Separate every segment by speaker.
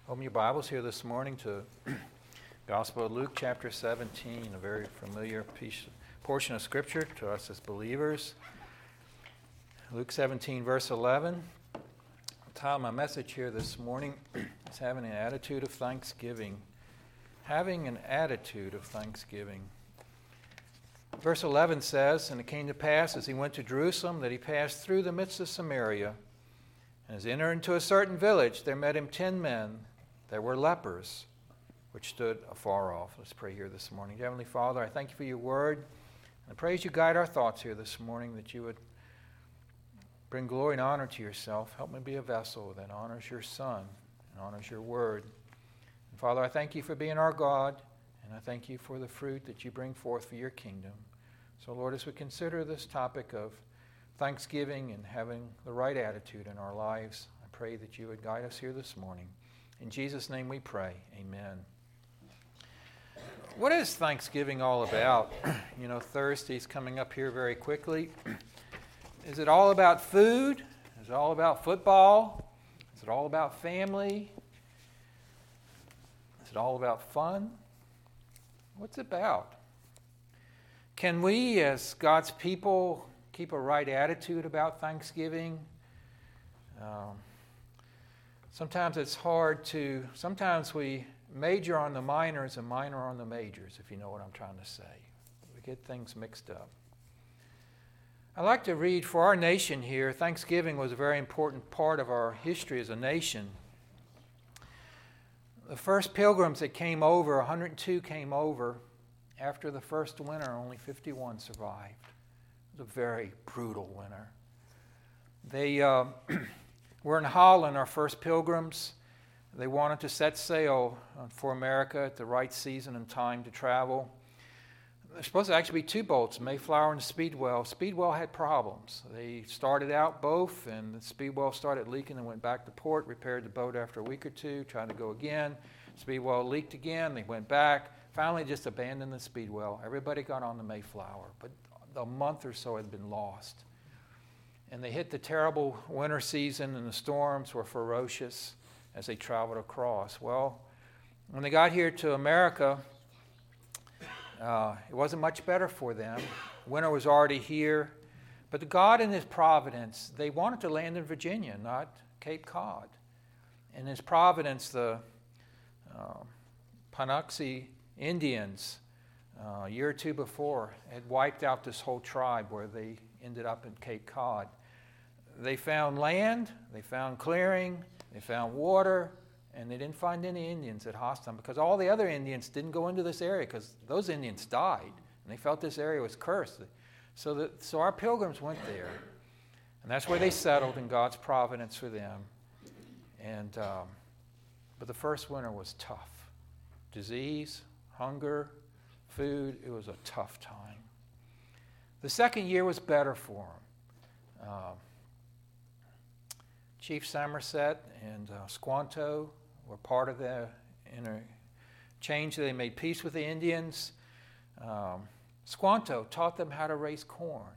Speaker 1: Open your Bibles here this morning to Gospel of Luke chapter 17, a very familiar portion of Scripture to us as believers. Luke 17, verse 11. The title of my message here this morning is Having an Attitude of Thanksgiving. Having an attitude of thanksgiving. Verse 11 says, "And it came to pass as he went to Jerusalem that he passed through the midst of Samaria. And as he entered into a certain village, there met him 10 men that were lepers, which stood afar off." Let's pray here this morning. Heavenly Father, I thank you for your word. And I pray as you guide our thoughts here this morning that you would bring glory and honor to yourself. Help me be a vessel that honors your Son and honors your word. And Father, I thank you for being our God, and I thank you for the fruit that you bring forth for your kingdom. So Lord, as we consider this topic of thanksgiving and having the right attitude in our lives, I pray that you would guide us here this morning. In Jesus' name we pray. Amen. What is Thanksgiving all about? You know, Thursday's coming up here very quickly. Is it all about food? Is it all about football? Is it all about family? Is it all about fun? What's it about? Can we, as God's people, keep a right attitude about Thanksgiving? Sometimes it's hard to, sometimes we major on the minors and minor on the majors, if you know what I'm trying to say. We get things mixed up. I'd like to read for our nation here. Thanksgiving was a very important part of our history as a nation. The first pilgrims that came over, 102 came over. After the first winter, only 51 survived. It was a very brutal winter. They were in Holland, our first pilgrims. They wanted to set sail for America at the right season and time to travel. There's supposed to actually be two boats, Mayflower and Speedwell. Speedwell had problems. They started out both, and the Speedwell started leaking and went back to port, repaired the boat after a week or two, tried to go again. Speedwell leaked again. They went back. Finally, just abandoned the Speedwell. Everybody got on the Mayflower, but a month or so had been lost. And they hit the terrible winter season, and the storms were ferocious as they traveled across. Well, when they got here to America, it wasn't much better for them. Winter was already here. But God in His providence, they wanted to land in Virginia, not Cape Cod. In His providence, the Panuxi Indians, a year or two before, had wiped out this whole tribe where they ended up in Cape Cod. They found land, they found clearing, they found water, and they didn't find any Indians that hostile them because all the other Indians didn't go into this area because those Indians died, and they felt this area was cursed. So our pilgrims went there, and that's where they settled in God's providence for them. And but the first winter was tough. Disease, hunger, food, it was a tough time. The second year was better for them. Chief Somerset and Squanto were part of the interchange. They made peace with the Indians. Squanto taught them how to raise corn.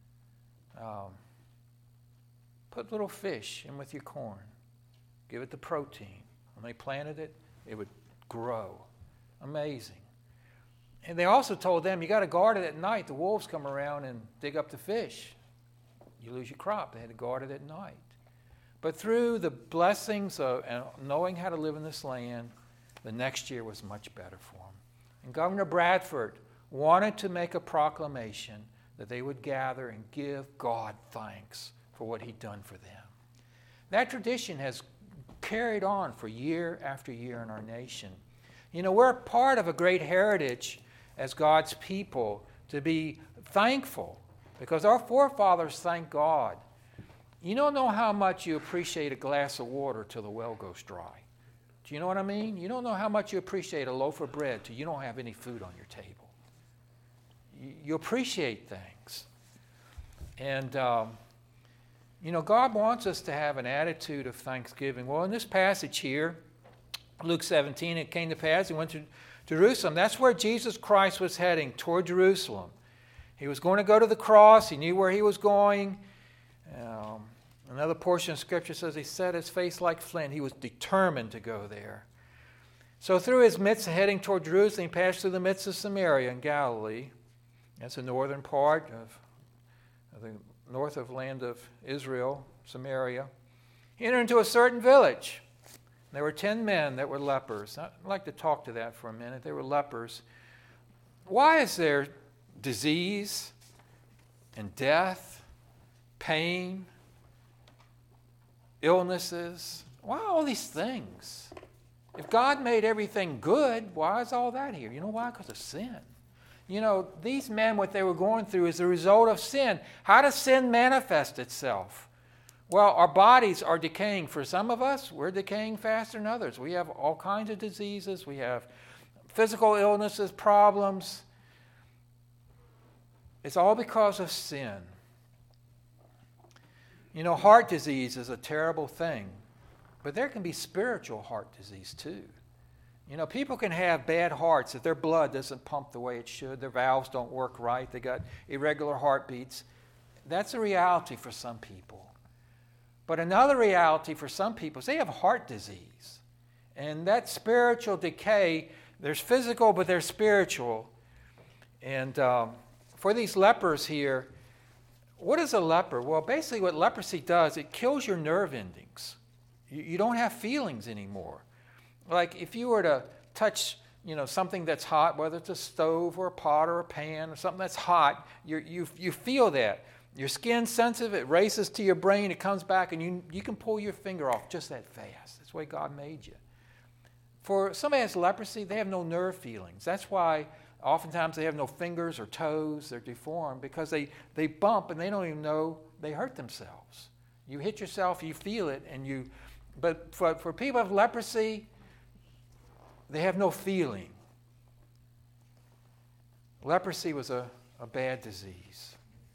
Speaker 1: Put little fish in with your corn. Give it the protein. When they planted it, it would grow. Amazing. And they also told them, you got to guard it at night. The wolves come around and dig up the fish. You lose your crop. They had to guard it at night. But through the blessings of knowing how to live in this land, the next year was much better for them. And Governor Bradford wanted to make a proclamation that they would gather and give God thanks for what He'd done for them. That tradition has carried on for year after year in our nation. You know, we're part of a great heritage as God's people to be thankful because our forefathers thanked God. You don't know how much you appreciate a glass of water till the well goes dry. Do you know what I mean? You don't know how much you appreciate a loaf of bread till you don't have any food on your table. You appreciate things. And, you know, God wants us to have an attitude of thanksgiving. Well, in this passage here, Luke 17, it came to pass, He went to Jerusalem. That's where Jesus Christ was heading, toward Jerusalem. He was going to go to the cross. He knew where He was going. Another portion of Scripture says he set his face like flint. He was determined to go there. So through his midst, heading toward Jerusalem, he passed through the midst of Samaria and Galilee. That's the northern part of the north of land of Israel, Samaria. He entered into a certain village. There were 10 men that were lepers. I'd like to talk to that for a minute. They were lepers. Why is there disease and death, pain, illnesses? Why all these things? If God made everything good, why is all that here? You know why? Because of sin. You know, these men, what they were going through is the result of sin. How does sin manifest itself? Well, our bodies are decaying. For some of us, we're decaying faster than others. We have all kinds of diseases. We have physical illnesses, problems. It's all because of sin. You know, heart disease is a terrible thing, but there can be spiritual heart disease too. You know, people can have bad hearts if their blood doesn't pump the way it should, their valves don't work right, they got irregular heartbeats. That's a reality for some people. But another reality for some people is they have heart disease. And that spiritual decay, there's physical, but there's spiritual. And for these lepers here, what is a leper? Well, basically what leprosy does, it kills your nerve endings. You don't have feelings anymore. Like if you were to touch, something that's hot, whether it's a stove or a pot or a pan or something that's hot, you feel that. Your skin's sensitive, it races to your brain, it comes back, and you can pull your finger off just that fast. That's the way God made you. For somebody who has leprosy, they have no nerve feelings. That's why oftentimes they have no fingers or toes, they're deformed, because they bump and they don't even know they hurt themselves. You hit yourself, you feel it, but for people with leprosy, they have no feeling. Leprosy was a bad disease.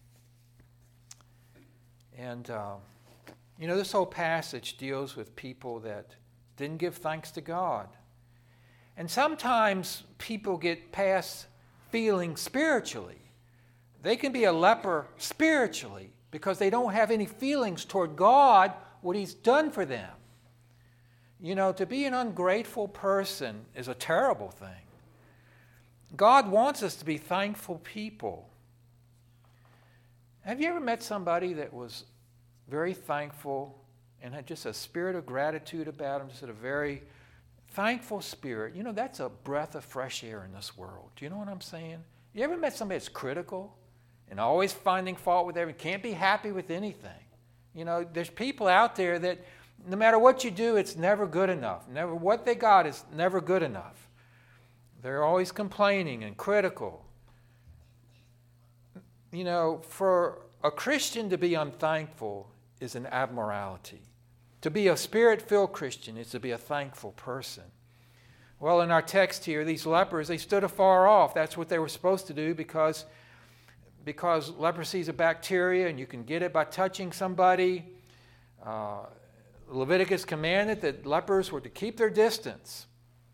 Speaker 1: And, this whole passage deals with people that didn't give thanks to God. And sometimes people get past feeling spiritually. They can be a leper spiritually because they don't have any feelings toward God, what He's done for them. To be an ungrateful person is a terrible thing. God wants us to be thankful people. Have you ever met somebody that was very thankful and had just a spirit of gratitude about them, just a very thankful spirit? That's a breath of fresh air in this world. Do you know what I'm saying? You ever met somebody that's critical and always finding fault with everything, can't be happy with anything? There's people out there that no matter what you do, it's never good enough. What they got is never good enough. They're always complaining and critical. For a Christian to be unthankful is an abnormality. To be a spirit-filled Christian is to be a thankful person. Well, in our text here, these lepers, they stood afar off. That's what they were supposed to do because leprosy is a bacteria and you can get it by touching somebody. Leviticus commanded that lepers were to keep their distance.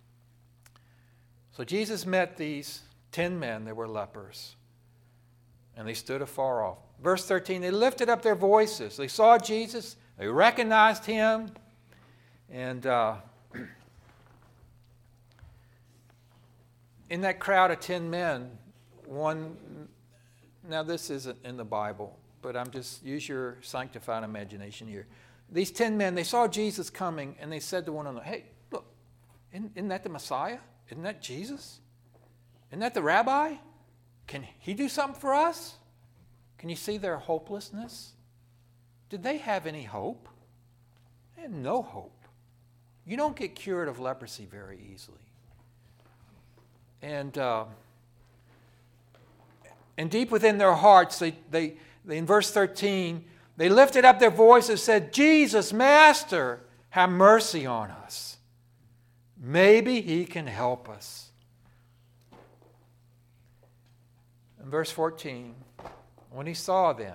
Speaker 1: So Jesus met these 10 men that were lepers, and they stood afar off. Verse 13, they lifted up their voices. They saw Jesus. They recognized Him. And in that crowd of 10 men, now this isn't in the Bible, but use your sanctified imagination here. These 10 men, they saw Jesus coming, and they said to one another, hey, look, isn't that the Messiah? Isn't that Jesus? Isn't that the rabbi? Can He do something for us? Can you see their hopelessness? Did they have any hope? They had no hope. You don't get cured of leprosy very easily. And deep within their hearts, they in verse 13, they lifted up their voices and said, Jesus, Master, have mercy on us. Maybe He can help us. In verse 14, when He saw them,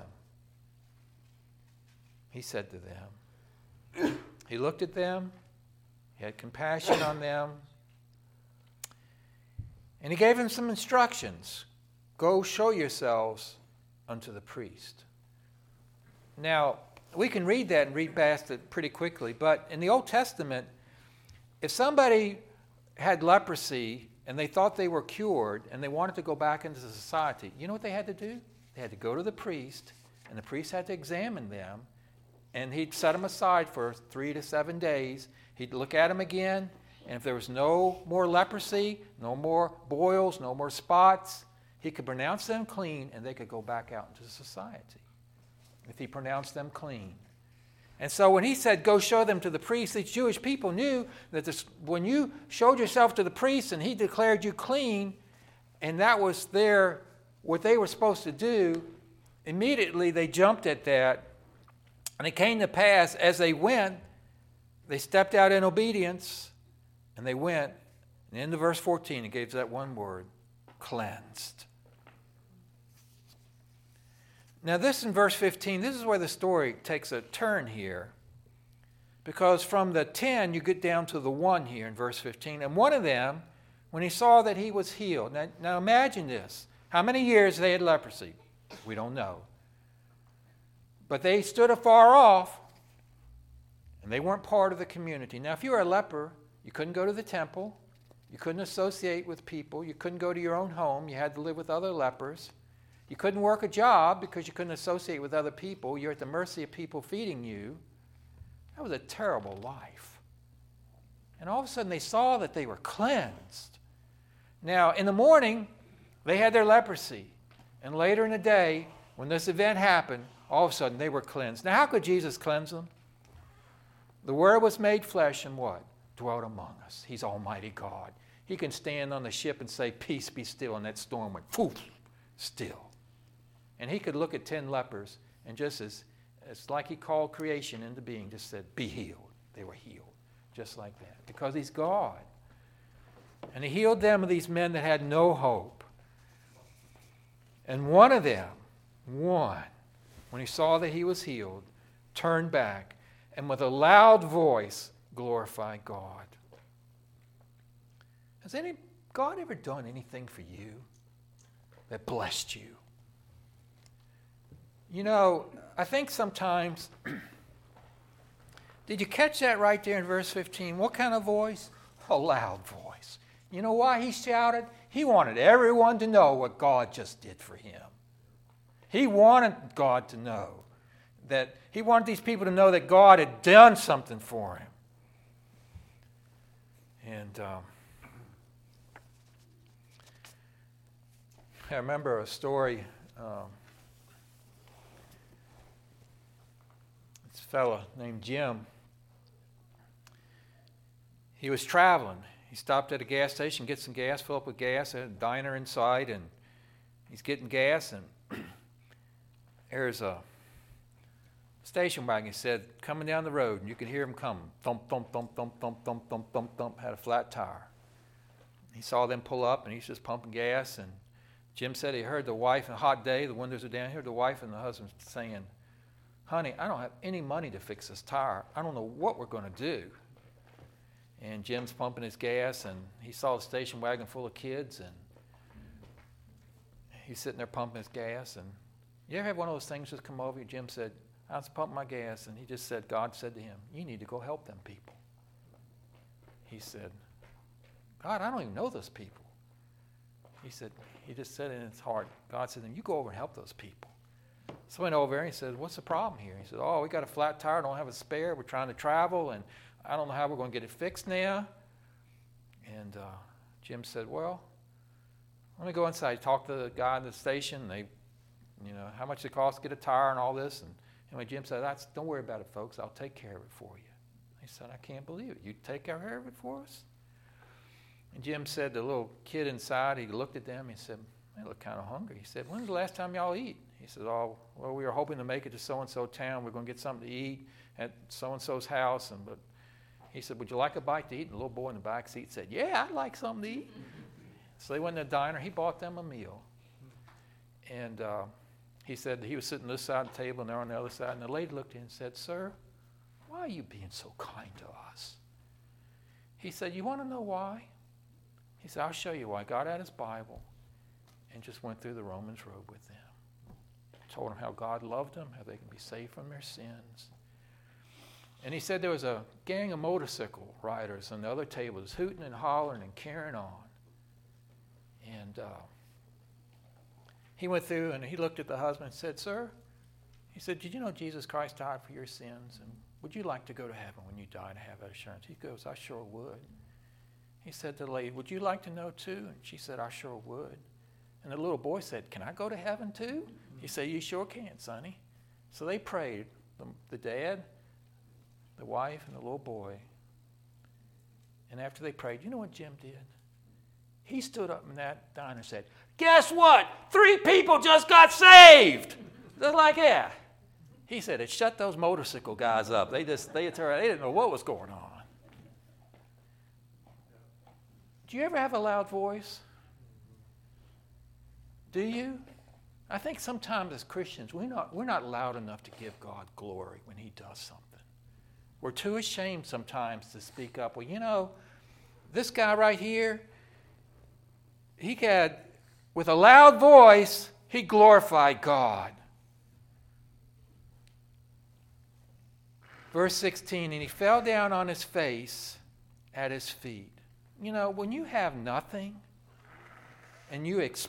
Speaker 1: He said to them, He looked at them, He had compassion on them, and He gave them some instructions. Go show yourselves unto the priest. Now, we can read that and read past it pretty quickly. But in the Old Testament, if somebody had leprosy and they thought they were cured and they wanted to go back into society, you know what they had to do? They had to go to the priest, and the priest had to examine them, and he'd set them aside for 3 to 7 days. He'd look at them again, and if there was no more leprosy, no more boils, no more spots, he could pronounce them clean, and they could go back out into society if he pronounced them clean. And so when he said, go show them to the priest, these Jewish people knew that when you showed yourself to the priest and he declared you clean, and that was what they were supposed to do, immediately they jumped at that. And it came to pass, as they went, they stepped out in obedience, and they went. And into verse 14, it gives that one word, cleansed. Now this in verse 15, this is where the story takes a turn here. Because from the 10, you get down to the 1 here in verse 15. And one of them, when he saw that he was healed. Now imagine this. How many years they had leprosy? We don't know. But they stood afar off, and they weren't part of the community. Now if you were a leper, you couldn't go to the temple. You couldn't associate with people. You couldn't go to your own home. You had to live with other lepers. You couldn't work a job because you couldn't associate with other people. You're at the mercy of people feeding you. That was a terrible life. And all of a sudden they saw that they were cleansed. Now, in the morning, they had their leprosy. And later in the day, when this event happened, all of a sudden they were cleansed. Now, how could Jesus cleanse them? The Word was made flesh and what? Dwelt among us. He's Almighty God. He can stand on the ship and say, peace be still, and that storm went, poof, still. And he could look at 10 lepers and just as like he called creation into being, just said, be healed. They were healed, just like that, because he's God. And he healed them of these men that had no hope. And one of them, when he saw that he was healed, turned back and with a loud voice glorified God. Has God ever done anything for you that blessed you? You know, I think sometimes, did you catch that right there in verse 15? What kind of voice? A loud voice. You know why he shouted? He wanted everyone to know what God just did for him. He wanted God to know that, he wanted these people to know that God had done something for him. And I remember a story. This fellow named Jim, he was traveling. He stopped at a gas station, get some gas, fill up with gas. There had a diner inside, and he's getting gas, and there's a station wagon, he said, coming down the road, and you could hear him coming. Thump, thump, thump, thump, thump, thump, thump, thump, thump, had a flat tire. He saw them pull up, and he's just pumping gas, and Jim said he heard the wife, a hot day, the windows are down, he heard the wife and the husband saying, honey, I don't have any money to fix this tire. I don't know what we're going to do. And Jim's pumping his gas, and he saw the station wagon full of kids, and he's sitting there pumping his gas. And you ever have one of those things just come over you? Jim said, I was pumping my gas, and he just said, God said to him, you need to go help them people. He said, God, I don't even know those people. He said, he just said in his heart, God said to him, you go over and help those people. So I went over there, and he said, what's the problem here? He said, oh, we got a flat tire, don't have a spare, we're trying to travel, and I don't know how we're going to get it fixed now. And Jim said, well, let me go inside, talk to the guy in the station. They, how much it costs to get a tire and all this. And anyway, Jim said, don't worry about it, folks. I'll take care of it for you. He said, I can't believe it. You take care of it for us? And Jim said, the little kid inside, he looked at them. He said, they look kind of hungry. He said, when's the last time y'all eat? He said, oh, well, we were hoping to make it to so-and-so town. We're going to get something to eat at so-and-so's house. But he said, would you like a bite to eat? And the little boy in the back seat said, yeah, I'd like something to eat. So they went to the diner. He bought them a meal. And he said he was sitting on this side of the table and they're on the other side. And the lady looked at him and said, sir, why are you being so kind to us? He said, you want to know why? He said, I'll show you why. Got out his Bible and just went through the Romans road with them. told them how God loved them, how they can be saved from their sins. And he said there was a gang of motorcycle riders on the other table, just hooting and hollering and carrying on. And he went through and he looked at the husband and said, "Sir," he said, "did you know Jesus Christ died for your sins? And would you like to go to heaven when you die to have that assurance?" He goes, "I sure would." He said to the lady, "Would you like to know too?" And she said, "I sure would." And the little boy said, "Can I go to heaven too?" He said, "You sure can, sonny." So they prayed, the dad, the wife, and the little boy. And after they prayed, you know what Jim did? He stood up in that diner and said, "Guess what? 3 people just got saved." They're like, "Yeah." He said, "It shut those motorcycle guys up. They didn't know what was going on." Do you ever have a loud voice? Do you? I think sometimes as Christians, we're not loud enough to give God glory when he does something. We're too ashamed sometimes to speak up. Well, you know, this guy right here, with a loud voice, he glorified God. Verse 16, and he fell down on his face at his feet. You know, when you have nothing and if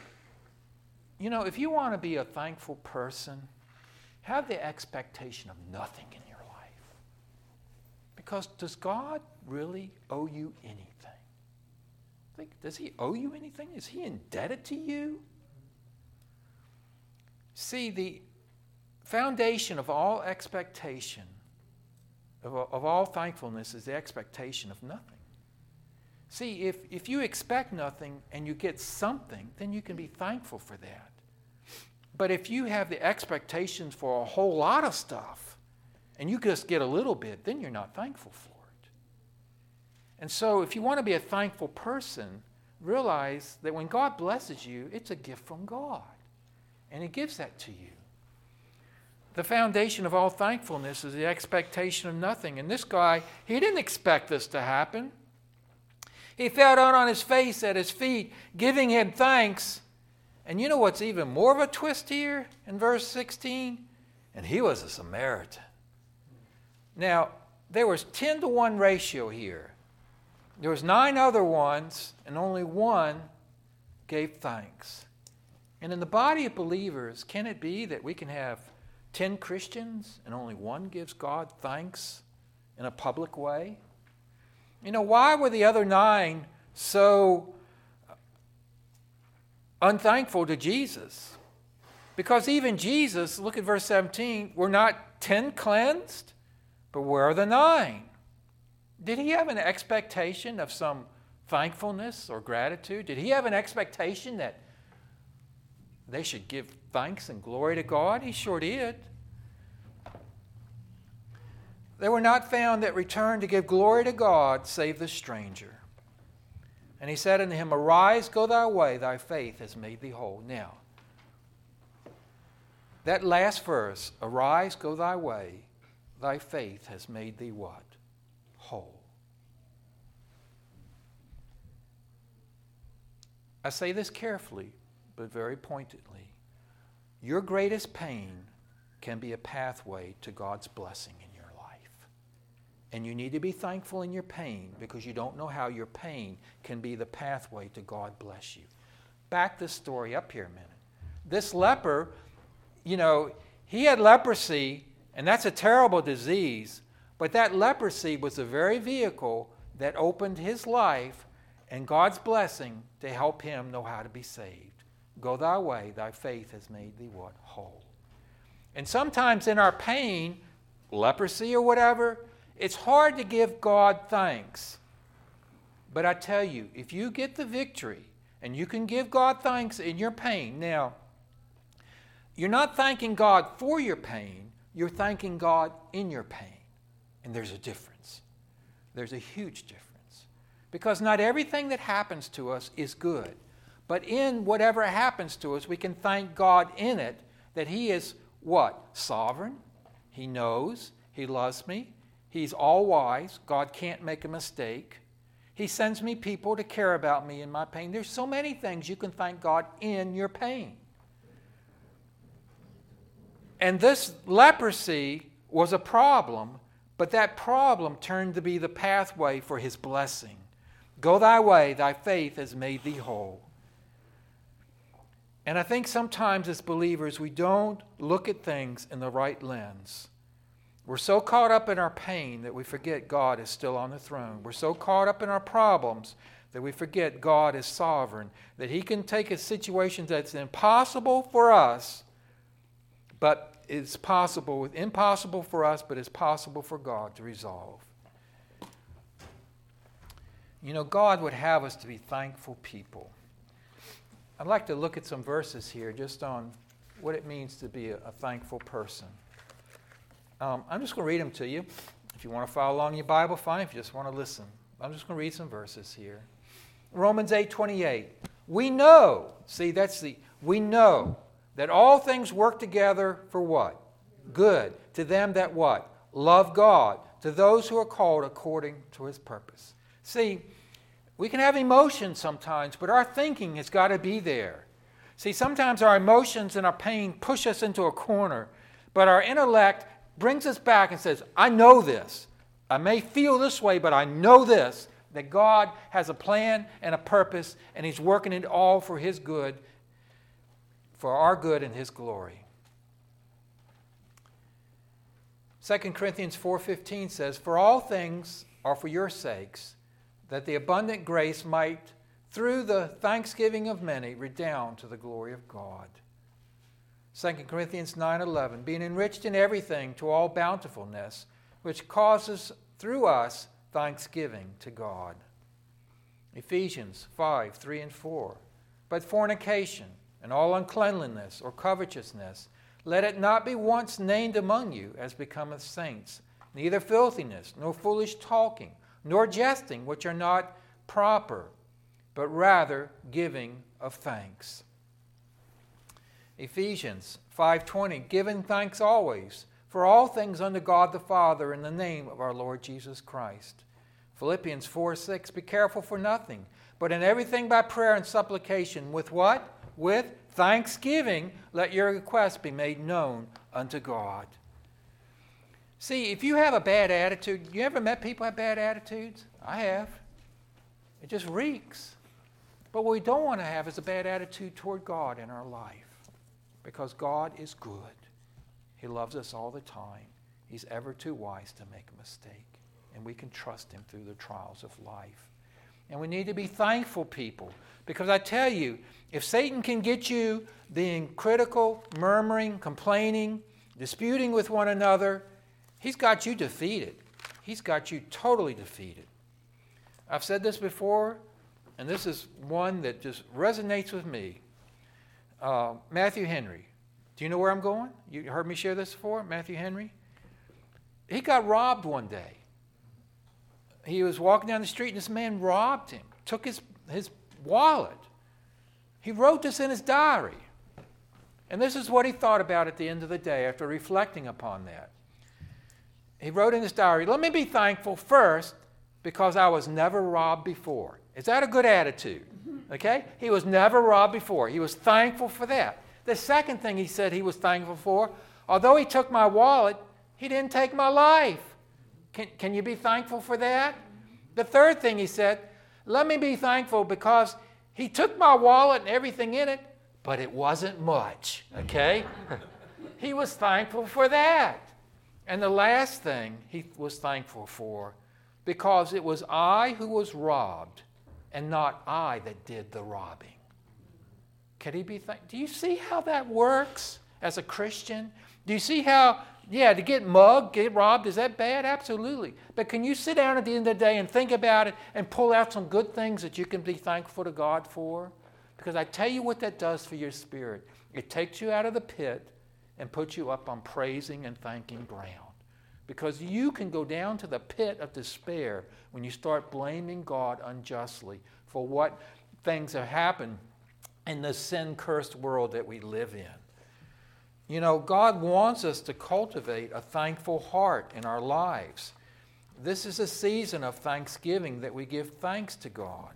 Speaker 1: you want to be a thankful person, have the expectation of nothing in your life. Because does God really owe you anything? Does he owe you anything? Is he indebted to you? See, the foundation of all expectation, of all thankfulness, is the expectation of nothing. See, if you expect nothing and you get something, then you can be thankful for that. But if you have the expectations for a whole lot of stuff and you just get a little bit, then you're not thankful for it. And so if you want to be a thankful person, realize that when God blesses you, it's a gift from God. And he gives that to you. The foundation of all thankfulness is the expectation of nothing. And this guy, he didn't expect this to happen. He fell down on his face at his feet, giving him thanks. And you know what's even more of a twist here in verse 16? And he was a Samaritan. Now, there was 10-to-1 ratio here. There was 9 other ones, and only one gave thanks. And in the body of believers, can it be that we can have 10 Christians and only one gives God thanks in a public way? You know, why were the other 9 so unthankful to Jesus? Because even Jesus, look at verse 17, were not 10 cleansed, but where are the 9? Did he have an expectation of some thankfulness or gratitude? Did he have an expectation that they should give thanks and glory to God? He sure did. They were not found that returned to give glory to God, save the stranger. And he said unto him, Arise, go thy way, thy faith has made thee whole. Now, that last verse, Arise, go thy way, thy faith has made thee what? Whole. I say this carefully, but very pointedly. Your greatest pain can be a pathway to God's blessing in your life. And you need to be thankful in your pain because you don't know how your pain can be the pathway to God bless you. Back this story up here a minute. This leper, you know, he had leprosy, and that's a terrible disease, but that leprosy was the very vehicle that opened his life and God's blessing to help him know how to be saved. Go thy way, thy faith has made thee what? Whole. And sometimes in our pain, leprosy or whatever, it's hard to give God thanks. But I tell you, if you get the victory and you can give God thanks in your pain, now, you're not thanking God for your pain, you're thanking God in your pain. And there's a difference. There's a huge difference. Because not everything that happens to us is good. But in whatever happens to us, we can thank God in it that He is what? Sovereign. He knows. He loves me. He's all-wise. God can't make a mistake. He sends me people to care about me in my pain. There's so many things you can thank God in your pain. And this leprosy was a problem, but that problem turned to be the pathway for his blessing. Go thy way, thy faith has made thee whole. And I think sometimes as believers, we don't look at things in the right lens. We're so caught up in our pain that we forget God is still on the throne. We're so caught up in our problems that we forget God is sovereign, that he can take a situation that's impossible for us, but it's impossible for us, but it's possible for God to resolve. You know, God would have us to be thankful people. I'd like to look at some verses here just on what it means to be a thankful person. I'm just going to read them to you. If you want to follow along in your Bible, fine. If you just want to listen, I'm just going to read some verses here. Romans 8:28. We know that all things work together for what? Good. To them that what? Love God. To those who are called according to his purpose. See, we can have emotions sometimes, but our thinking has got to be there. See, sometimes our emotions and our pain push us into a corner, but our intellect brings us back and says, I know this. I may feel this way, but I know this, that God has a plan and a purpose, and he's working it all for his good, for our good and his glory. 2 Corinthians 4:15 says, For all things are for your sakes, that the abundant grace might, through the thanksgiving of many, redound to the glory of God. 2 Corinthians 9:11, being enriched in everything to all bountifulness, which causes through us thanksgiving to God. Ephesians 5:3 and 4, but fornication and all uncleanliness or covetousness, let it not be once named among you as becometh saints, neither filthiness, nor foolish talking, nor jesting, which are not proper, but rather giving of thanks. Ephesians 5:20, giving thanks always for all things unto God the Father in the name of our Lord Jesus Christ. Philippians 4:6, be careful for nothing, but in everything by prayer and supplication, with what? With thanksgiving, let your requests be made known unto God. See, if you have a bad attitude, you ever met people who have bad attitudes? I have. It just reeks. But what we don't want to have is a bad attitude toward God in our life, because God is good. He loves us all the time. He's ever too wise to make a mistake, and we can trust him through the trials of life. And we need to be thankful people, because I tell you, if Satan can get you being critical, murmuring, complaining, disputing with one another, he's got you defeated. He's got you totally defeated. I've said this before, and this is one that just resonates with me. Matthew Henry. Do you know where I'm going? You heard me share this before? Matthew Henry? He got robbed one day. He was walking down the street, and this man robbed him, took his wallet. He wrote this in his diary. And this is what he thought about at the end of the day after reflecting upon that. He wrote in his diary, let me be thankful first because I was never robbed before. Is that a good attitude? Okay? He was never robbed before. He was thankful for that. The second thing he said he was thankful for, although he took my wallet, he didn't take my life. Can you be thankful for that? The third thing he said, let me be thankful because he took my wallet and everything in it, but it wasn't much. Okay? He was thankful for that. And the last thing he was thankful for, because it was I who was robbed and not I that did the robbing. Can he be thankful? Do you see how that works as a Christian? Do you see how, to get mugged, get robbed, is that bad? Absolutely. But can you sit down at the end of the day and think about it and pull out some good things that you can be thankful to God for? Because I tell you what that does for your spirit. It takes you out of the pit and puts you up on praising and thanking ground. Because you can go down to the pit of despair when you start blaming God unjustly for what things have happened in the sin-cursed world that we live in. You know, God wants us to cultivate a thankful heart in our lives. This is a season of thanksgiving that we give thanks to God.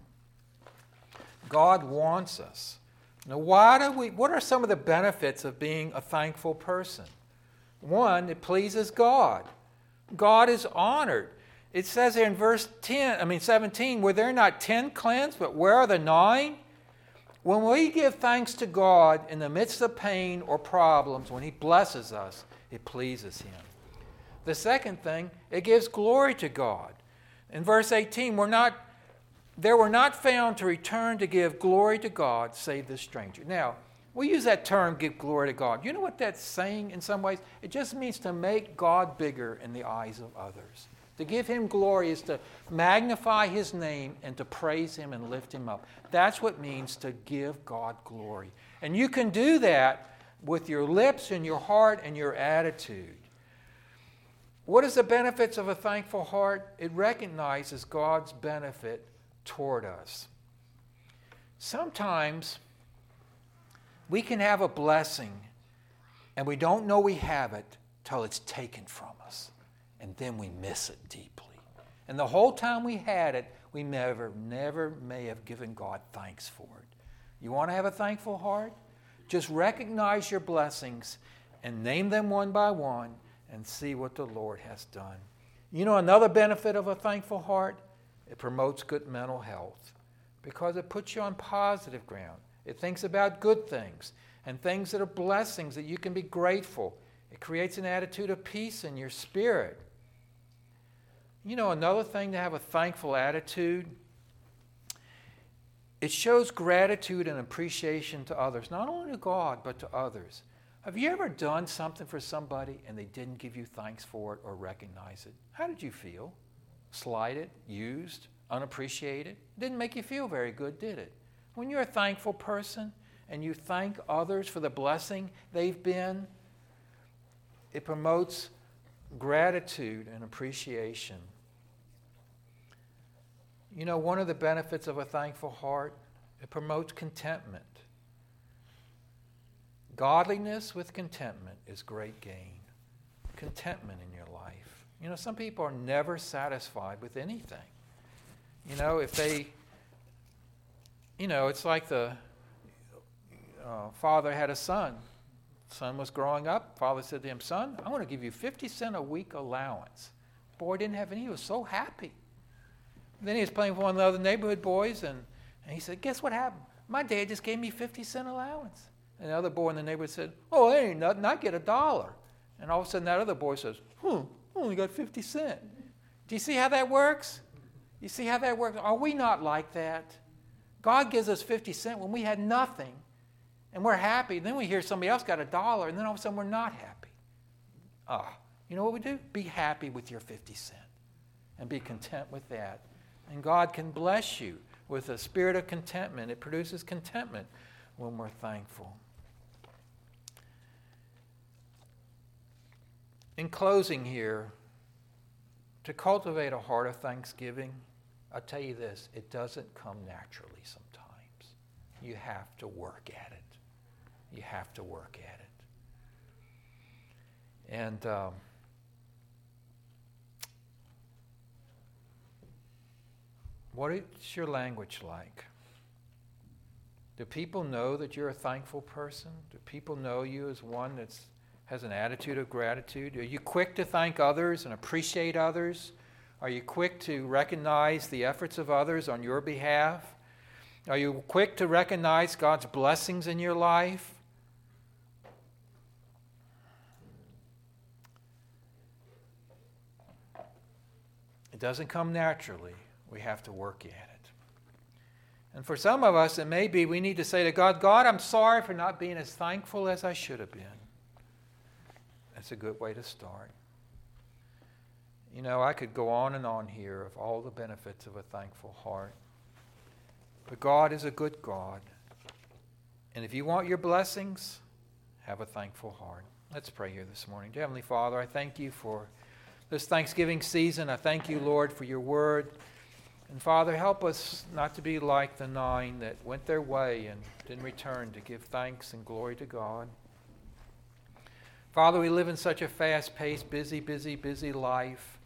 Speaker 1: God wants us. Now, what are some of the benefits of being a thankful person? One, it pleases God. God is honored. It says here in verse 17, were there not 10 cleansed, but where are the 9? When we give thanks to God in the midst of pain or problems, when He blesses us, it pleases Him. The second thing, it gives glory to God. In verse 18, there were not found to return to give glory to God, save this stranger. Now, we use that term, give glory to God. You know what that's saying in some ways? It just means to make God bigger in the eyes of others. To give Him glory is to magnify His name and to praise Him and lift Him up. That's what it means to give God glory. And you can do that with your lips and your heart and your attitude. What is the benefits of a thankful heart? It recognizes God's benefit toward us. Sometimes we can have a blessing and we don't know we have it till it's taken from us. And then we miss it deeply. And the whole time we had it, we never may have given God thanks for it. You want to have a thankful heart? Just recognize your blessings and name them one by one and see what the Lord has done. You know another benefit of a thankful heart? It promotes good mental health because it puts you on positive ground. It thinks about good things and things that are blessings that you can be grateful. It creates an attitude of peace in your spirit. You know, another thing to have a thankful attitude, it shows gratitude and appreciation to others, not only to God, but to others. Have you ever done something for somebody and they didn't give you thanks for it or recognize it? How did you feel? Slighted, used, unappreciated? Didn't make you feel very good, did it? When you're a thankful person and you thank others for the blessing they've been, it promotes gratitude and appreciation. You know, one of the benefits of a thankful heart, it promotes contentment. Godliness with contentment is great gain. Contentment in your life. You know, some people are never satisfied with anything. You know, if they, you know, it's like the father had a son. Son was growing up. Father said to him, son, I want to give you 50 cents a week allowance. Boy didn't have any. He was so happy. Then he was playing with one of the other neighborhood boys, and he said, guess what happened? My dad just gave me 50-cent allowance. And the other boy in the neighborhood said, oh, that ain't nothing. I get $1. And all of a sudden that other boy says, I only got 50 cents. Do you see how that works? You see how that works? Are we not like that? God gives us 50 cents when we had nothing. And we're happy. Then we hear somebody else got $1, and then all of a sudden we're not happy. You know what we do? Be happy with your 50 cents and be content with that. And God can bless you with a spirit of contentment. It produces contentment when we're thankful. In closing here, to cultivate a heart of thanksgiving, I'll tell you this, it doesn't come naturally sometimes. You have to work at it. You have to work at it. And what is your language like? Do people know that you're a thankful person? Do people know you as one that has an attitude of gratitude? Are you quick to thank others and appreciate others? Are you quick to recognize the efforts of others on your behalf? Are you quick to recognize God's blessings in your life? It doesn't come naturally. We have to work at it. And for some of us, it may be we need to say to God, God, I'm sorry for not being as thankful as I should have been. That's a good way to start. You know, I could go on and on here of all the benefits of a thankful heart. But God is a good God. And if you want your blessings, have a thankful heart. Let's pray here this morning. Dear Heavenly Father, I thank you for this Thanksgiving season. I thank you, Lord, for your word. And Father, help us not to be like the 9 that went their way and didn't return to give thanks and glory to God. Father, we live in such a fast-paced, busy life.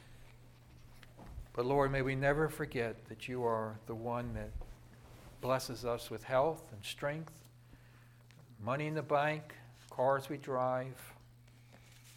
Speaker 1: But Lord, may we never forget that you are the one that blesses us with health and strength, money in the bank, cars we drive.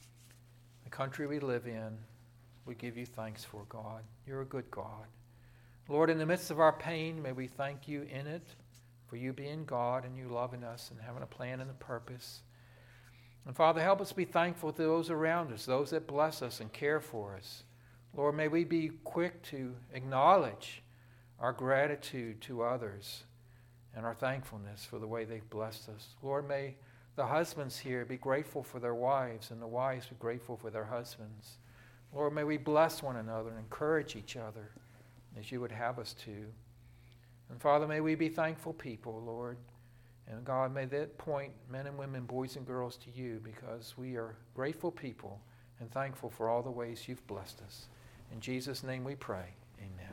Speaker 1: the country we live in, we give you thanks for, God. You're a good God. Lord, in the midst of our pain, may we thank you in it for you being God and you loving us and having a plan and a purpose. And Father, help us be thankful to those around us, those that bless us and care for us. Lord, may we be quick to acknowledge our gratitude to others and our thankfulness for the way they've blessed us. Lord, may the husbands here be grateful for their wives and the wives be grateful for their husbands. Lord, may we bless one another and encourage each other as you would have us to. And Father, may we be thankful people, Lord. And God, may that point men and women, boys and girls to you, because we are grateful people and thankful for all the ways you've blessed us. In Jesus' name we pray. Amen.